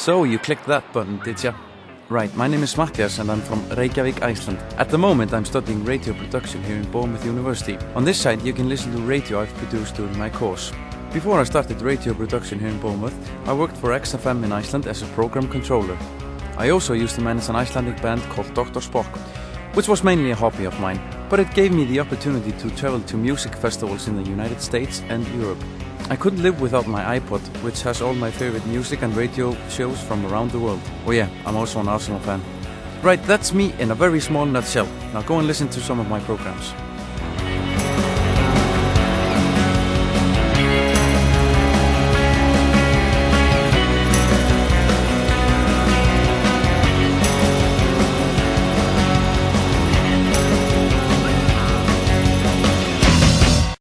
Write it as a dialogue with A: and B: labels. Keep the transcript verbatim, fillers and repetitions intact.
A: So you clicked that button, did ya? Right, my name is Mattias and I'm from Reykjavik, Iceland. At the moment I'm studying radio production here in Bournemouth University. On this site you can listen to radio I've produced during my course. Before I started radio production here in Bournemouth, I worked for X F M in Iceland as a program controller. I also used to manage an Icelandic band called Doctor Spock, which was mainly a hobby of mine, but it gave me the opportunity to travel to music festivals in the United States and Europe. I couldn't live without my iPod, which has all my favorite music and radio shows from around the world. Oh yeah, I'm also an Arsenal fan. Right, that's me in a very small nutshell. Now go and listen to some of my programs.